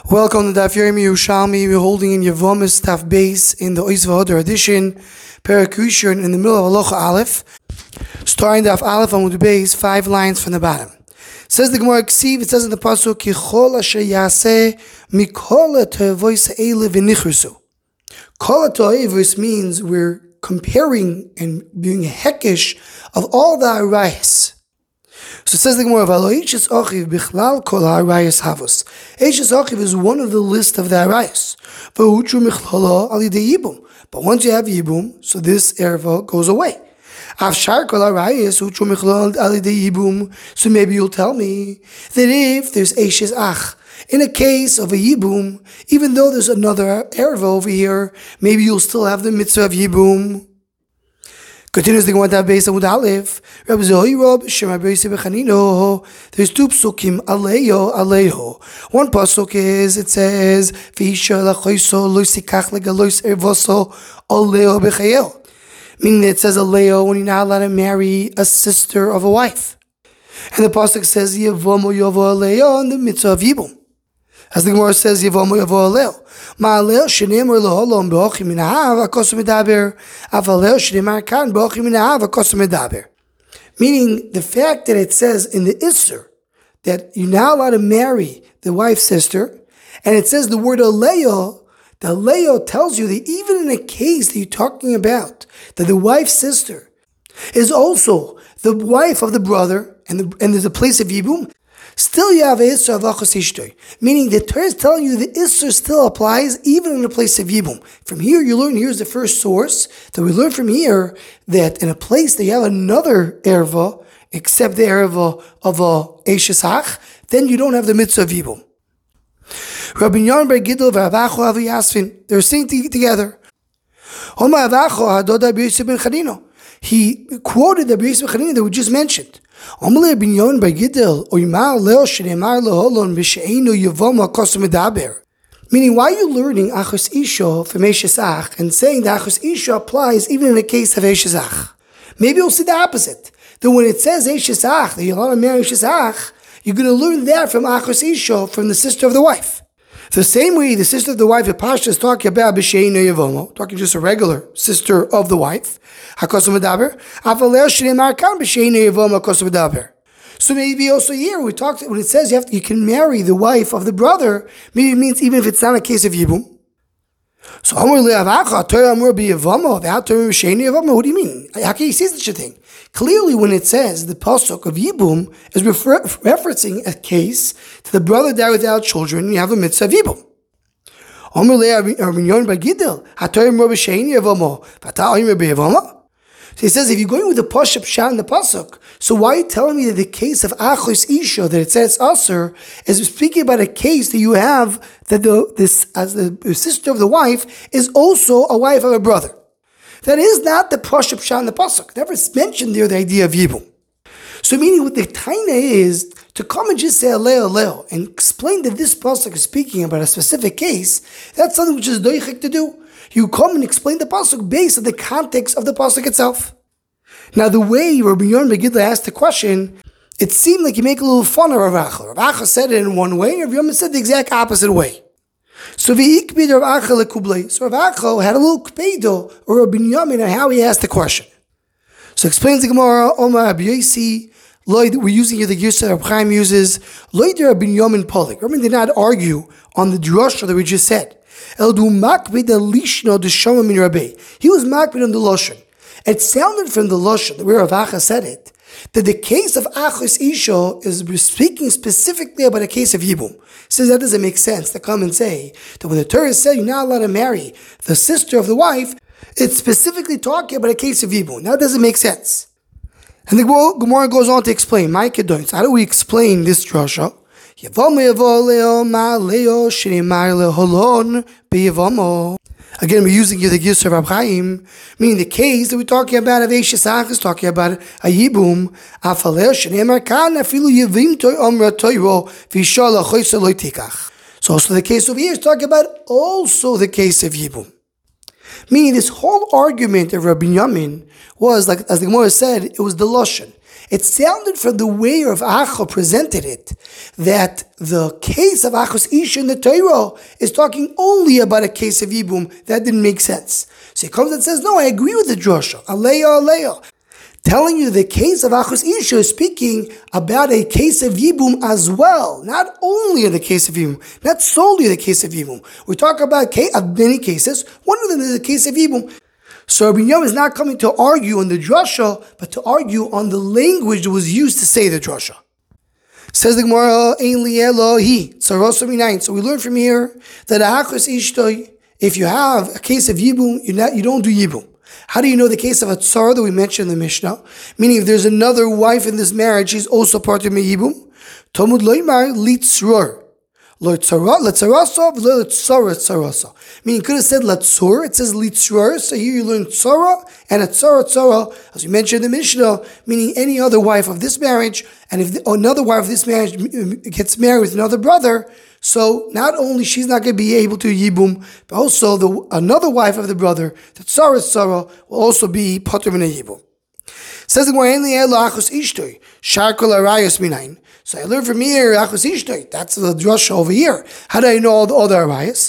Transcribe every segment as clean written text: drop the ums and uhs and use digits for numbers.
Welcome to Daf Yomi Yerushalmi. We're holding in Yevomis Daf Base in the Ois V'Hodar edition, Parakushan in the middle of Halacha Aleph, starting Daf Aleph on the base, 5 lines from the bottom. Says the Gemara Ksiv, it says in the pasuk, Kichol asher yaseh mikol ha'toivos ha'ele v'nichrusu. Kol ha'toivos means we're comparing and being a hekesh of all the arayas. So it says the Gemara, Eishes Achiv bichlal kol ha'arayas havos. Eishes Achiv is one of the list of the arayas. V'hutru michlala al yidei yibum. But once you have yibum, so this erva goes away. Afshar kol ha'arayas hutru michlala al yidei yibum. So maybe you'll tell me that if there's Eishes Ach, in a case of a yibum, even though there's another erva over here, maybe you'll still have the mitzvah of yibum. Continues the Gemara based on Aleph. Rabbi Zohar, Shema Beisi Bechanino. There's two psukim, aleyo. One pasuk is, it says, V'isha lachoiso loisikach legalois ervoso aleyo bechayel. Meaning that it says aleyo when you're not allowed to marry a sister of a wife. And the pasuk says, Yevomo yovo aleyo, in the mitzvah of yibum. As the Gemara says, Yevomo yovo aleyo. Ma'aleo shenemar leholom be'ochim min ha'av ha'kosu medaber, avaleo shenemar kan be'ochim min ha'av ha'kosu medaber. Meaning, the fact that it says in the Isser that you're now allowed to marry the wife's sister, and it says the word aleyo, the aleyo tells you that even in a case that you're talking about, that the wife's sister is also the wife of the brother, and there's a place of yibum, still you have a Isser of Achos Ishtoi. Meaning the Torah is telling you the Isser still applies even in a place of Yibum. From here you learn, here's the first source, that we learn from here that in a place that you have another Erva, except the Erva of a Eishes Ach, then you don't have the mitzvah of Yibum. Rabbi Yochanan bar Gidel v'Avacho Avi Yasvin, they're singing together. Homa Avacho Hadod Rabbi Yosef ben Chanino. He quoted the Rabbi Yosef ben Chanino that we just mentioned. Meaning, why are you learning Achos Isha from Eishes Ach and saying that Achos Isha applies even in the case of Eishes Ach? Maybe you'll see the opposite. That when it says Eishes Ach, that you're allowed to marry Eishes Ach, you're going to learn that from Achos Isha, from the sister of the wife. The same way the sister of the wife, the Pasha is talking about B'Sheino Yevomo, talking just a regular sister of the wife. Hakosu medaber. Avaleo shneimar kan B'Sheino Yevomo hakosu medaber. So maybe also here we talked when it says you can marry the wife of the brother. Maybe it means even if it's not a case of yibum. So Amar le'avacha Torah Amar b'Yevomo v'Torah B'Sheino Yevomo. What do you mean? How can you see such a thing? Clearly, when it says the pasuk of Yibum is referencing a case to the brother died without children, you have a mitzvah of Yibum. So he says, if you're going with the pasuk pshat in the pasuk, so why are you telling me that the case of Achos Isha that it says Aser is speaking about a case that you have that the sister of the wife is also a wife of a brother? That is not the pasuk pshat in the pasuk. Never mentioned there the idea of yibum. So meaning what the taina is to come and just say aleo and explain that this pasuk is speaking about a specific case. That's something which is doichik to do. You come and explain the pasuk based on the context of the pasuk itself. Now the way Rabbi Yochanan bar Gidel asked the question, it seemed like you make a little fun of Rav Acha. Rav Acha said it in one way, and Rabbi Yochanan said the exact opposite way. So Rav Acha had a little kpeido or Rabbi Yochanan on how he asked the question. So explains the Gemara, Omar Rabbi Yosi, we're using here the Yusuf Rabbi Chaim uses, Loid Rabbi Yochanan Polik. Rabbi did not argue on the drasha that we just said. He was makbid on the lashon. It sounded from the lashon, where Rav Acha said it, that the case of Achos Isha is speaking specifically about a case of Yibum. He says that doesn't make sense to come and say that when the Torah said you're not allowed to marry the sister of the wife, it's specifically talking about a case of Yibum. That doesn't make sense. And the Gemara goes on to explain, how do we explain this drasha? Again, we're using here the Yusuf Rabbi Chaim, meaning the case that we're talking about of Eishes Ach is talking about a Yibum. So also the case over here is talking about also the case of Yibum. Meaning this whole argument of Rabbi Yochanan was, like as the Gemara said, it was the lashon. It sounded from the way Rav Acha presented it that the case of Achos Isha in the Torah is talking only about a case of Yibum. That didn't make sense. So he comes and says, no, I agree with the drasha. Aleya. Telling you the case of Achos Isha is speaking about a case of Yibum as well. Not only in the case of Yibum, not solely the case of Yibum. We talk about many cases. One of them is the case of Yibum. So Rabbi Yom is not coming to argue on the drasha, but to argue on the language that was used to say the drasha. Says the Gemara, Ein li Elohi, Tzarosa minayin. So we learn from here that Achos Ishtoi, if you have a case of Yibum, you don't do Yibum. How do you know the case of a tzara that we mentioned in the Mishnah? Meaning if there's another wife in this marriage, she's also part of Yibum. Talmud loymar litzror. Meaning you could have said latzur, it says litzror, so here you learn tzara and a tzara, as we mentioned in the Mishnah, meaning any other wife of this marriage, and if another wife of this marriage gets married with another brother, so not only she's not going to be able to yibum, but also another wife of the brother, the tzara, will also be poter min yibum. Says the Gemara, so I learned from here, Achos Ishtoi. That's the drasha over here. How do I know all the other arayas?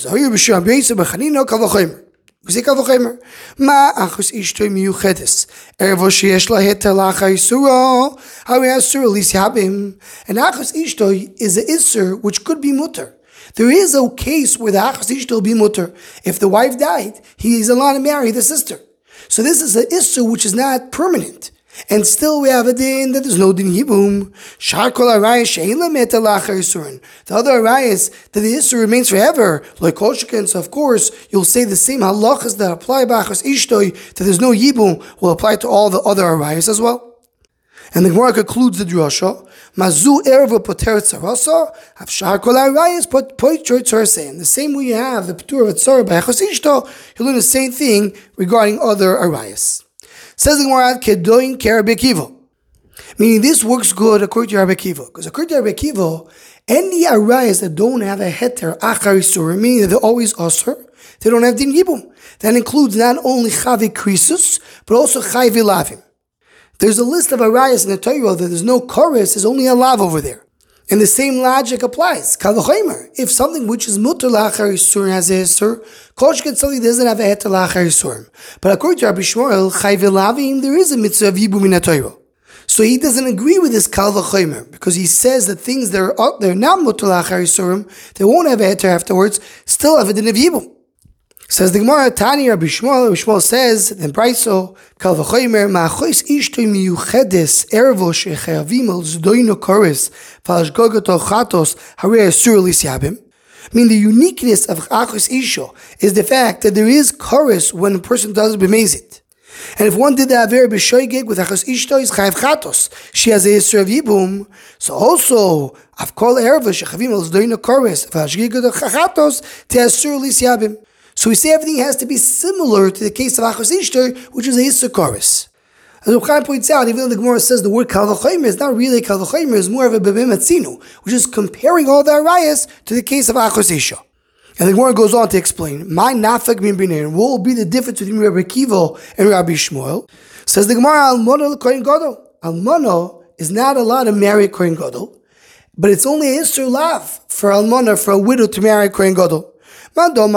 We say kavachemer. Ma Achos Ishtoi miyuchedes. Ervo sheyesh la heter lachar isuro. Hari asur lis yabim. And Achos Ishtoi is a isur which could be mutter. There is a case where the Achos Ishtoi will be mutter. If the wife died, he is allowed to marry the sister. So this is an isur which is not permanent. And still we have a din that there's no din yibum. Shar kol arayas she'ein lameta lachar isurin. The other arayas that the isur remains forever, like kol sheken. So of course you'll say the same halachas that apply by Achos Ishtoi, that there's no yibum, will apply to all the other arayas as well. And the Gemara concludes the drasha. Mazu erva poteret tzarasa. Have shar kol arayas poitro tzarasa. In the same way you have the potur of tzara by Achos Ishtoi, you learn the same thing regarding other arayas. Says the Gemara, Kedoin Rabbi Akiva. Meaning this works good according to Rabbi Akiva. Because according to Rabbi Akiva, any arayas that don't have a heter achar isurim, meaning that they're always asur, they don't have din yibum. That includes not only chavi krisus, but also chai vilavim. There's a list of arayas in the Torah that there's no chorus, there's only a lav over there. And the same logic applies. Kal v'chomer. If something which is mutter lachar yisurim has a hisur, koshket something doesn't have a heter lachar yisurim. But according to Rabbi Shmuel, chai v'lavim, there is a mitzvah of yibum in the Torah. So he doesn't agree with this kal v'chomer because he says that things that are not mutter lachar yisurim, they won't have a heter afterwards, still have a din of yibum. Says the Gemara, Tani Rabbi Shmuel says, then Braiso, Kal v'chomer, ma'achos ishtoi miyuchedes, ervo shechayavim al zdoino kores, falashgogato chatos, harei asur lis yabim. I mean, the uniqueness of Achos Isha is the fact that there is chorus when a person does b'mezit. And if one did the aver b'shoigeg with Achos Ishtoi, is chayav chatos. She has a yisur of yibum. So also, avkol ervo shechayavim al zdoino kores, falashgogato chatos, te asur lis yabim. So we say everything has to be similar to the case of Achos Ishtoi, which is a Yisur Chorus. As Reb Chaim points out, even though the Gemara says the word Kal v'chomer is not really Kal v'chomer, it's more of a Bebem Atzinu, which is comparing all the arayas to the case of Achos Isha. And the Gemara goes on to explain, my nafek min b'nein, what will be the difference between Rabbi Akiva and Rabbi Shmuel? Says the Gemara, Almana l'Kohen Gadol. Almana is not allowed to marry a Kohen Gadol, but it's only a Yisur Lav for Almana, for a widow to marry a Kohen Gadol. If you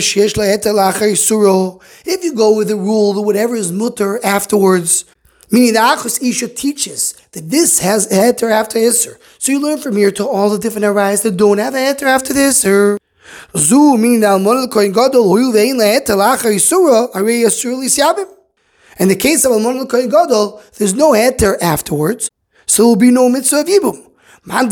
go with the rule that whatever is mutter afterwards, meaning the Achos Isha teaches that this has a heter after Isser. So you learn from here to all the different arayas that don't have a heter after this. Zu, meaning the Almana l'Kohen Gadol, hoil ve'ein leheter la'achar Yisura, harei asur lis yabim. In the case of Almana l'Kohen Gadol, there's no heter afterwards, so there will be no mitzvah of yibum. The one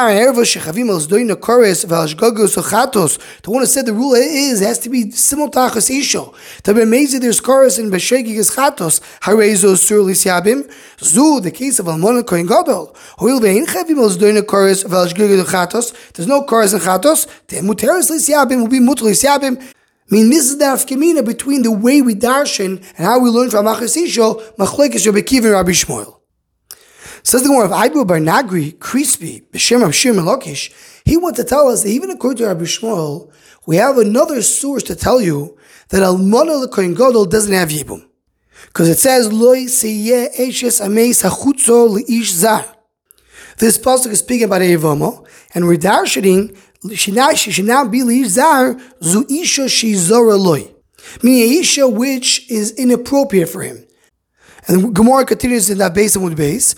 who said the rule has to be similar to Achos Isha. To be amazed there's chorus in Beshegig is chatos. Harezo sur lisyabim. Zu, the case of Almana Kohen Gadol. Hoil ve'in chavim al zdoina chorus v'ashgigig chatos. There's no chorus in chatos. The muteris lisyabim will be muter lisyabim. I mean, this is the afkemina between the way we darshan and how we learn from Achos Isha, machlekes Rabbi Akiva and Rabbi Shmuel. Says the Gemara of Aibu Bar Nagri, Crispy, B'Shem Rav Shir Melokish, he wants to tell us that even according to Rabbi Shmuel, we have another source to tell you that Almana l'Kohen Gadol doesn't have Yibum. Because it says, Loi seyeh eshes ameis hachutzo leish zar. This pasuk is speaking about a Yevama, and we're darshaning, she should now be leish zar, zu isha shizora loi. Meaning a isha which is inappropriate for him. And the Gemara continues in that base and base.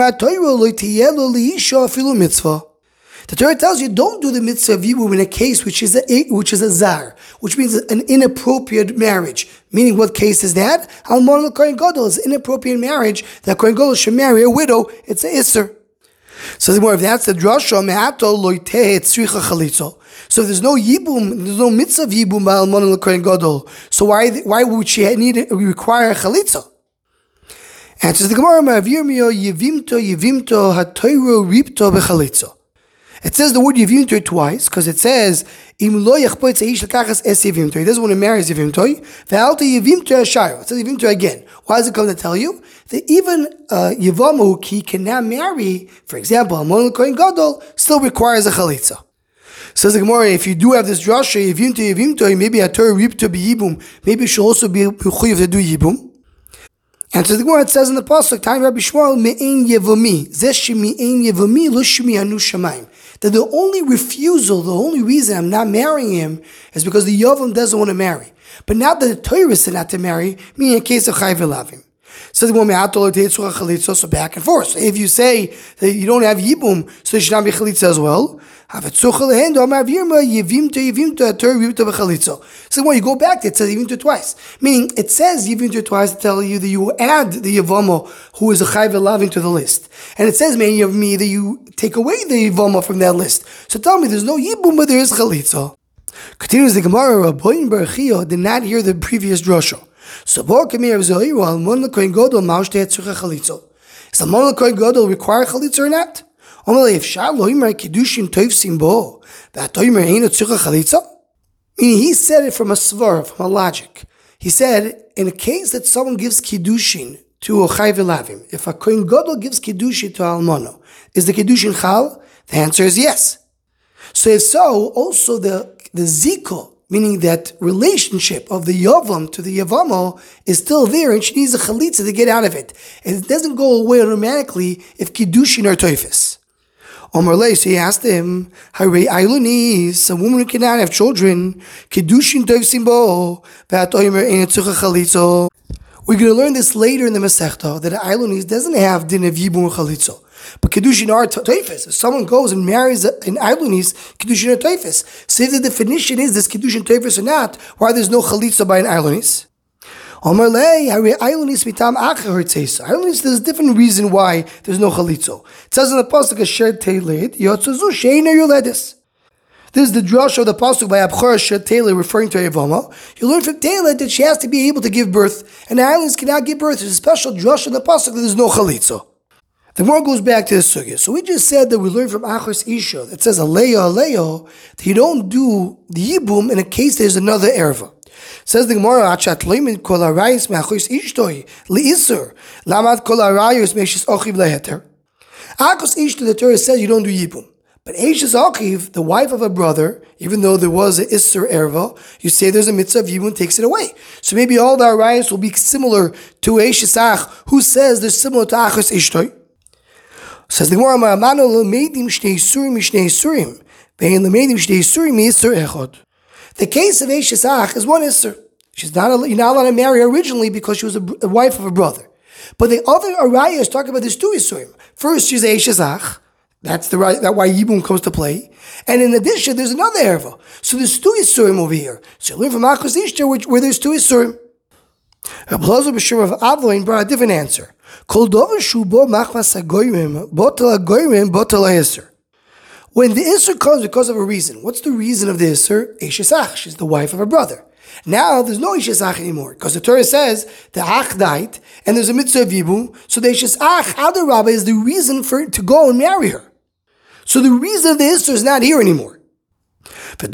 The Torah tells you don't do the mitzvah of yibum in a case which is a zar, which means an inappropriate marriage. Meaning, what case is that? Almon l'kohen gadol is an inappropriate marriage that kohen gadol should marry a widow. It's an isser. So the more if that's the drasha me'ato loiteh tzricha chalitzo. So if there's no yibum, there's no mitzvah of yibum by almon l'kohen gadol. So why would she require a chalitza? Answers the Gemara, Ma'avir yivimto hatoiro ripto bechalitzo. It says the word yivimto twice because it says im lo yachpoitz eish lekachas es yivimto. He doesn't want to marry yivimto. Ve'alta yivimto ashayro. It says yivimto again. Why does it come to tell you that even yivama who can now marry, for example, almon l'kohen gadol, still requires a chalitza? Says the Gemara, if you do have this drasha yivimto, maybe hatoiro ripto biyibum, maybe you should also be mechuyev to do yibum. And so the Gemara, it says in the pasuk, "Time Rabbi Shmuel me'ein yevami, zeshi me'ein yevami lo shmi anu shamayim." That the only refusal, the only reason I'm not marrying him is because the yavam doesn't want to marry. But now that the Torah said not to marry, meaning in case of chayv elavim. So the Gemara, so back and forth. So if you say that you don't have yibum, so you should not be chalitza as well. So when you go back, it says yivimto twice. Meaning, it says yivimto twice to tell you that you add the yavama who is a chayv elavim to the list. And it says, many of me, that you take away the yavama from that list. So tell me, there's no yibum, but there is chalitza. Continues the Gemara, Rabbein Bar Chiya did not hear the previous drasha. So Kamir of Zohiru, Almon l'kohen gadol maushte tzricha chalitza. Is Almon l'kohen gadol require chalitza or not? Meaning he said it from a svara, from a logic. He said, in a case that someone gives kiddushin to a chayv elavim, if a kohen gadol gives kiddushin to almono, is the kiddushin chal? The answer is yes. So if so, also the ziko, meaning that relationship of the yavam to the yavamo, is still there, and she needs a chalitza to get out of it. And it doesn't go away automatically if kiddushin are toifis. Omar Lei, so he asked him, Harei Ailunis, a woman who cannot have children, Kiddushin Toifsim Bo, Vat Oimer Ein Tzucha Chalitzo. We're going to learn this later in the Masechta, that Ailunis doesn't have din of Yibum Chalitzo. But Kiddushin are Toifis. If someone goes and marries an Ailunis, Kiddushin are Toifis. So if the definition is this Kiddushin Toifis or not, why there's no Chalitzo by an Ailunis? Omar Lei, Harei Ailunis mitam acher tzesa. Ailunis, there's a different reason why there's no chalitzo. It says in the pasuk, "Asher teiled yotzuzu sheiner yoledis." This is the drush of the pasuk by Abchor Asher Teiled, referring to Yevama. You learn from Teiled that she has to be able to give birth, and the Ailunis cannot give birth. There's a special drush of the pasuk that there's no chalitzo. The more goes back to the sugya. So we just said that we learned from Achos Isha that says aleyo that you don't do the yibum in a case there's another erva. Says the Gemara, Achat loimin kol harayis me'achos ishtoi li'isur lamad kol harayos me'eshis ochiv leheter. Achos Ishtoi, the Torah says you don't do yibum. But Eishes Ochiv, the wife of a brother, even though there was an Isser Erva, you say there's a mitzvah of yibum, takes it away. So maybe all the harayos will be similar to Eishes Ach, who says they're similar to Achos Ishtoi. Says the Gemara, Ma'amano l'meidim shnei isurim mishnei isurim, ve'en l'meidim shnei isurim mi-isur echod. The case of Eishes Ach is one Isser. You're not allowed to marry her originally because she was a wife of a brother. But the other Araya is talking about this two Isurim. First, she's Eishes Ach. That's why Yibum comes to play. And in addition, there's another Erva. So there's two Isurim over here. So you learn from Achos Ishtoi where there's two Isurim. Rabbi Elazar B'Shur of Avloin brought a different answer. Kol dover shubo machmas hagoyim, botel hagoyim, botel ha'isur. When the Isser comes because of a reason, what's the reason of the Isser? Eishes Ach, she's the wife of her brother. Now there's no Eishes Ach anymore, because the Torah says the Ach died, and there's a mitzvah of Yibum, so the Eishes Ach, Adarabba, is the reason for to go and marry her. So the reason of the Isser is not here anymore. But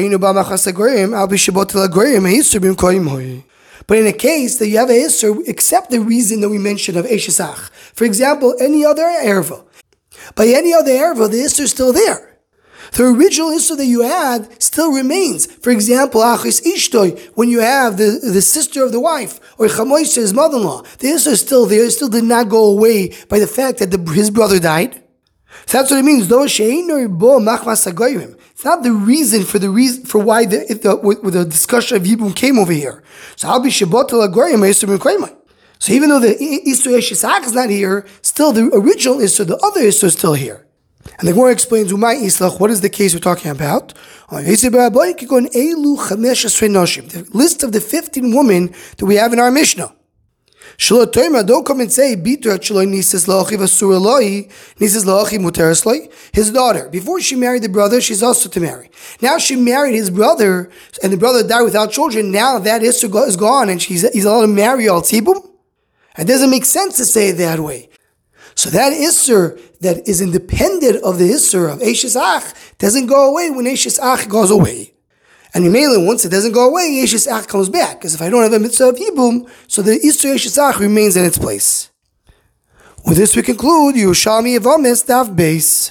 in a case that you have a Isser, except the reason that we mentioned of Eishes Ach. For example, any other Erva. By any other Erva, the Isser is still there. The original Isser that you had still remains. For example, Achis Ishtoi, when you have the sister of the wife, or Chamoisha, his mother-in-law, the Isser is still there. It still did not go away by the fact that his brother died. So that's what it means. It's not the reason for why the discussion of Yibum came over here. So even though the Isser Yeshishach is not here, still the original Isser, the other Isser is still here. And the Gemara explains, what is the case we're talking about? The list of the 15 women that we have in our Mishnah. Don't come and say, his daughter. Before she married the brother, she's also to marry. Now she married his brother, and the brother died without children. Now that Isser is gone, and he's allowed to marry Al Tzibum? It doesn't make sense to say it that way. So that Isser that is independent of the Isser of Eishes Ach doesn't go away when Eishes Ach goes away. And Yemele, once it doesn't go away, Eishes Ach comes back. Because if I don't have a mitzvah of Yibum, so the Isser Eishes Ach remains in its place. With this we conclude Yerushalmi Yevamis Daf Beis.